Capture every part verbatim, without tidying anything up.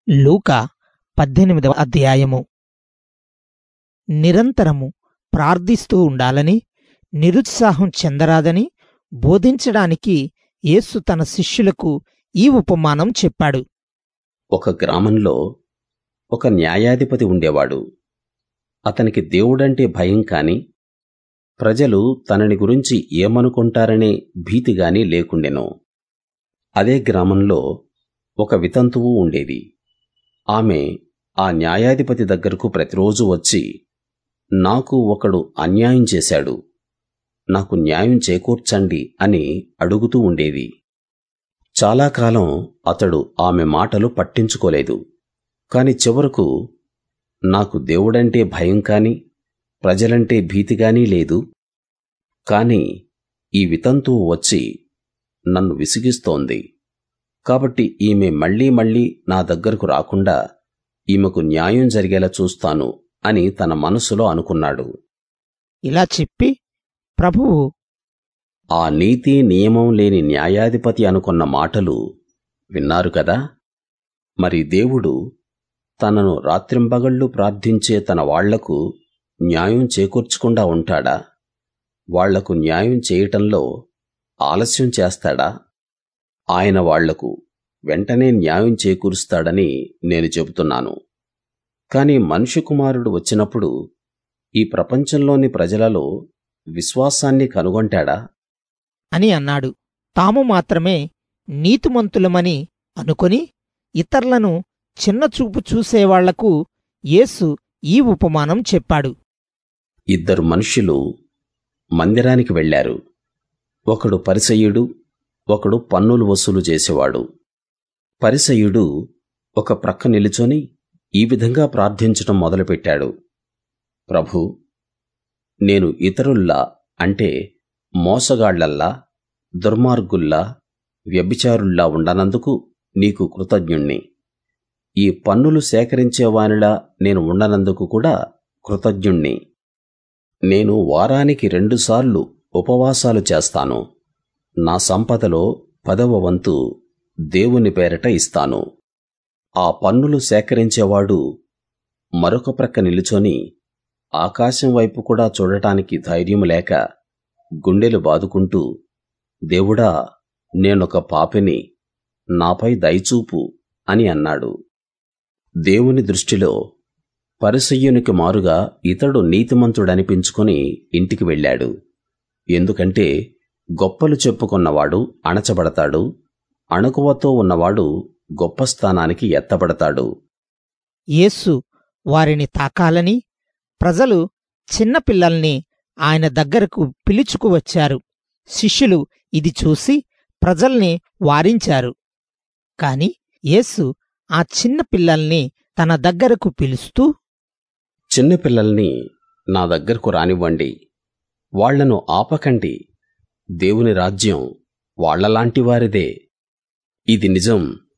లూకా పద్దెనిమిదవ అధ్యాయము. నిరంతరము ప్రార్థిస్తూ ఉండాలని, నిరుత్సాహం చెందరాదని బోధించడానికి యేసు తన శిష్యులకు ఈ ఉపమానం చెప్పాడు. ఒక గ్రామంలో ఒక న్యాయాధిపతి ఉండేవాడు. అతనికి దేవుడంటే భయం కాని, ప్రజలు తనని గురించి ఏమనుకుంటారనే భీతిగాని లేకుండెను. అదే గ్రామంలో ఒక వితంతువు ఉండేది. ఆమె ఆ న్యాయాధిపతి దగ్గరకు ప్రతిరోజు వచ్చి, నాకు ఒకడు అన్యాయం చేశాడు, నాకు న్యాయం చేకూర్చండి అని అడుగుతూ ఉండేది. చాలా కాలం అతడు ఆమె మాటలు పట్టించుకోలేదు. కాని చివరకు, నాకు దేవుడంటే భయం కాని, ప్రజలంటే భీతిగానీ లేదు, కాని ఈ వితంతువు వచ్చి నన్ను విసిగిస్తోంది, కాబట్టి ఈమె మళ్లీ మళ్లీ నా దగ్గరకు రాకుండా ఈమెకు న్యాయం జరిగేలా చూస్తాను అని తన మనసులో అనుకున్నాడు. ఇలా చెప్పి ప్రభువు, ఆ నీతి నియమం లేని న్యాయాధిపతి అనుకున్న మాటలు విన్నారు కదా. మరి దేవుడు తనను రాత్రింబగళ్ళు ప్రార్థించే తన వాళ్లకు న్యాయం చేకూర్చకుండా ఉంటాడా? వాళ్లకు న్యాయం చేయటంలో ఆలస్యం చేస్తాడా? ఆయన వాళ్లకు వెంటనే న్యాయం చేకూరుస్తాడని నేను చెబుతున్నాను. కాని మనుష్య కుమారుడు వచ్చినప్పుడు ఈ ప్రపంచంలోని ప్రజలలో విశ్వాసాన్ని కనుగొంటాడా అని అన్నాడు. తాము మాత్రమే నీతిమంతులమని అనుకొని ఇతరులను చిన్నచూపు చూసేవాళ్లకు యేసు ఈ ఉపమానం చెప్పాడు. ఇద్దరు మనుష్యులు మందిరానికి వెళ్లారు. ఒకడు పరిసయ్యుడు, ఒకడు పన్నులు వసూలు చేసేవాడు. పరిసయ్యుడు ఒక ప్రక్క నిలుచొని ఈ విధంగా ప్రార్థించటం మొదలుపెట్టాడు. ప్రభూ, నేను ఇతరుల్లా అంటే మోసగాళ్లల్లా, దుర్మార్గుల్లా, వ్యభిచారుల్లా ఉండనందుకు నీకు కృతజ్ఞుణ్ణి. ఈ పన్నులు సేకరించేవానిలా నేను ఉండనందుకు కూడా కృతజ్ఞుణ్ణి. నేను వారానికి రెండుసార్లు ఉపవాసాలు చేస్తాను. నా సంపదలో పదవ వంతు దేవుని పేరట ఇస్తాను. ఆ పన్నులు సేకరించేవాడు మరొక ప్రక్క నిలుచొని ఆకాశం వైపు కూడా చూడటానికి ధైర్యం లేక గుండెలు బాదుకుంటూ, దేవుడా, నేనొక పాపిని, నాపై దయచూపు అని అన్నాడు. దేవుని దృష్టిలో పరిసయ్యునికి మారుగా ఇతడు నీతిమంతుడనిపించుకుని ఇంటికి వెళ్ళాడు. ఎందుకంటే గొప్పలు చెప్పుకున్నవాడు అణచబడతాడు, అణకువతో ఉన్నవాడు గొప్ప స్థానానికి ఎత్తబడతాడు. యేసు వారిని తాకాలని ప్రజలు చిన్నపిల్లల్ని ఆయన దగ్గరకు పిలుచుకువచ్చారు. శిష్యులు ఇది చూసి ప్రజల్ని వారించారు. కాని యేసు ఆ చిన్న పిల్లల్ని తన దగ్గరకు పిలుస్తూ, చిన్నపిల్లల్ని నా దగ్గరకు రానివ్వండి, వాళ్లను ఆపకండి. దేవుని రాజ్యం వాళ్లలాంటి వారిదే. ఇది నిజం.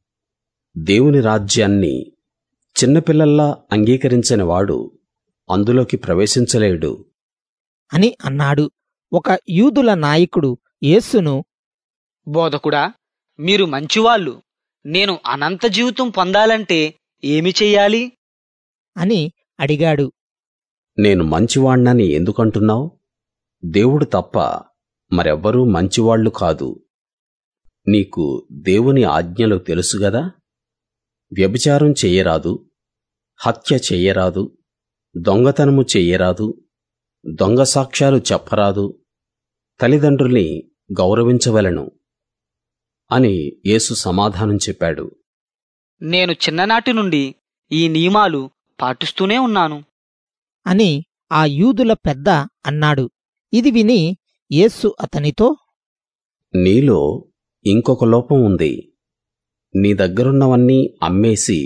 దేవుని రాజ్యాన్ని చిన్నపిల్లల్లా అంగీకరించని వాడు అందులోకి ప్రవేశించలేడు అని అన్నాడు. ఒక యూదుల నాయకుడు యేసును, బోధకుడా, మీరు మంచివాళ్ళు, నేను అనంత జీవితం పొందాలంటే ఏమి చెయ్యాలి అని అడిగాడు. నేను మంచివాణ్ణని ఎందుకంటున్నావు? దేవుడు తప్ప మరెవ్వరూ మంచివాళ్లు కాదు. నీకు దేవుని ఆజ్ఞలు తెలుసుగదా. వ్యభిచారం చెయ్యరాదు, హత్య చెయ్యరాదు, దొంగతనము చెయ్యరాదు, దొంగ సాక్ష్యాలు చెప్పరాదు, తల్లిదండ్రుల్ని గౌరవించవలెను అని యేసు సమాధానం చెప్పాడు. నేను చిన్ననాటి నుండి ఈ నియమాలు పాటిస్తూనే ఉన్నాను అని ఆ యూదుల పెద్ద అన్నాడు. ఇది విని యేసు అతనితో, నీలో ఇంకొక లోపం ఉంది. నీ దగ్గరున్నవన్నీ అమ్మేసి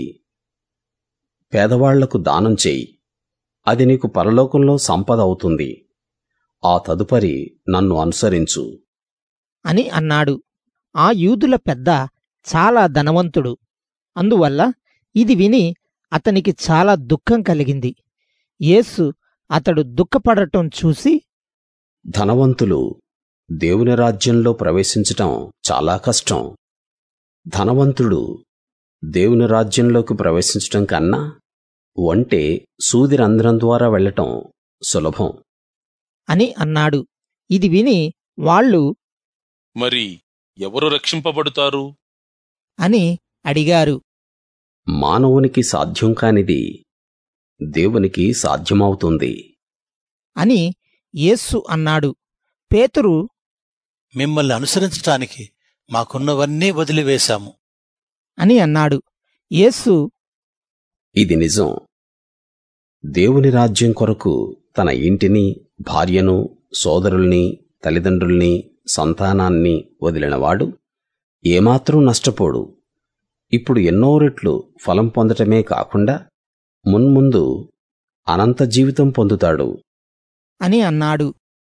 పేదవాళ్లకు దానం చేయి, అది నీకు పరలోకంలో సంపద అవుతుంది. ఆ తదుపరి నన్ను అనుసరించు అని అన్నాడు. ఆ యూదుల పెద్ద చాలా ధనవంతుడు. అందువల్ల ఇది విని అతనికి చాలా దుఃఖం కలిగింది. యేసు అతడు దుఃఖపడటం చూసి, ధనవంతులు దేవుని రాజ్యంలో ప్రవేశించటం చాలా కష్టం. ధనవంతుడు దేవుని రాజ్యంలోకి ప్రవేశించటం కన్నా ఒంటె సూది రంధ్రం ద్వారా వెళ్ళటం సులభం అని అన్నాడు. ఇది విని వాళ్ళు మరి ఎవరు రక్షింపబడుతారు అని అడిగారు. మానవునికి సాధ్యం కానిది దేవునికి సాధ్యమవుతుంది అని యేసు అన్నాడు. పేతురు మిమ్మల్ని అనుసరించటానికి మాకున్నవన్నీ వదిలివేశాము అని అన్నాడు. యేసు ఇది నిజం. దేవుని రాజ్యం కొరకు తన ఇంటిని, భార్యను, సోదరుల్ని, తల్లిదండ్రుల్ని, సంతానాన్ని వదిలినవాడు ఏమాత్రం నష్టపోడు. ఇప్పుడు ఎన్నో రెట్లు ఫలం పొందటమే కాకుండా మున్ముందు అనంత జీవితం పొందుతాడు అని అన్నాడు.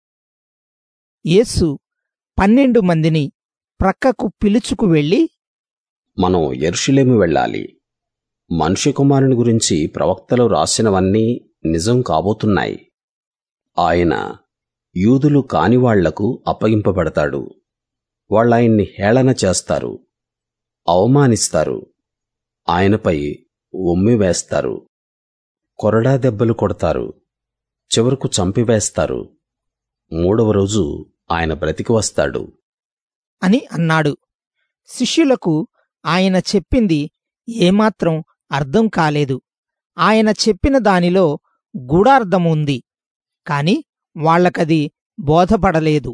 యేసు పన్నెండు మందిని ప్రక్కకు పిలుచుకు వెళ్ళి, మనం యెరూషలేము వెళ్ళాలి. మనుష్య కుమారుని గురించి ప్రవక్తలు రాసినవన్నీ నిజం కాబోతున్నాయి. ఆయన యూదులు కానివాళ్లకు అప్పగింపబడతాడు. వాళ్ళాయన్ని హేళన చేస్తారు, అవమానిస్తారు, ఆయనపై ఉమ్మి వేస్తారు, కొరడా దెబ్బలు కొడతారు, చివరకు చంపివేస్తారు. మూడవ రోజు ఆయన బ్రతికి వస్తాడు అని అన్నాడు. శిష్యులకు ఆయన చెప్పింది ఏమాత్రం అర్థం కాలేదు. ఆయన చెప్పిన దానిలో గూఢార్థముంది, కాని వాళ్లకది బోధపడలేదు.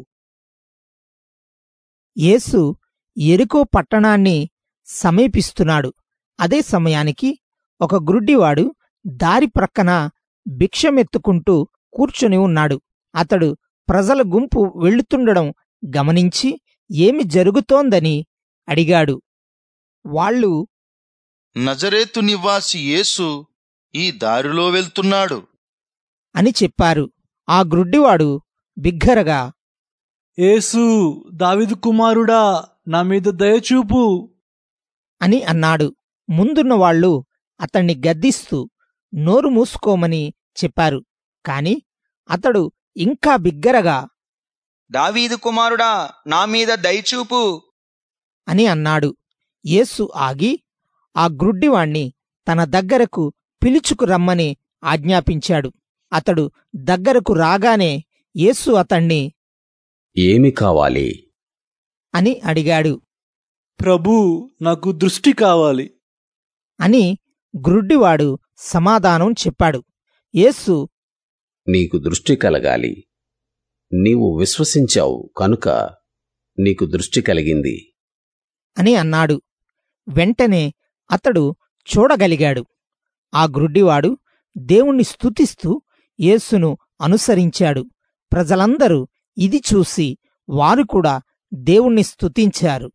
యేసు యెరికో పట్టణాన్ని సమీపిస్తున్నాడు. అదే సమయానికి ఒక గ్రుడ్డివాడు దారి ప్రక్కన భిక్షమెత్తుకుంటూ కూర్చుని ఉన్నాడు. అతడు ప్రజల గుంపు వెళ్తుండడం గమనించి ఏమి జరుగుతోందని అడిగాడు. వాళ్ళు, నజరేతు నివాసి యేసు ఈ దారిలో వెళ్తున్నాడు అని చెప్పారు. ఆ గ్రుడ్డివాడు బిగ్గరగా, యేసు, దావీదు కుమారుడా, నా మీద దయచూపు అని అన్నాడు. ముందున్న వాళ్ళు అతణ్ణి గద్దిస్తూ నోరు మూసుకోమని చెప్పారు. కాని అతడు ఇంకా బిగ్గరగా, దావీదు కుమారుడా, నా మీద దయచూపు అని అన్నాడు. యేసు ఆగి ఆ గ్రుడ్డివాణ్ణి తన దగ్గరకు పిలుచుకు రమ్మని ఆజ్ఞాపించాడు. అతడు దగ్గరకు రాగానే యేసు అతణ్ణి, ఏమి కావాలి అని అడిగాడు. ప్రభూ, నాకు దృష్టి కావాలి అని గ్రుడ్డివాడు సమాధానం చెప్పాడు. యేసు, నీకు దృష్టి కలగాలి. నీవు విశ్వసించావు కనుక నీకు దృష్టి కలిగింది అని అన్నాడు. వెంటనే అతడు చూడగలిగాడు. ఆ గ్రుడ్డివాడు దేవుణ్ణి స్తుతిస్తూ యేసును అనుసరించాడు. ప్రజలందరూ ఇది చూసి వారు కూడా దేవుణ్ణి స్తుతించారు.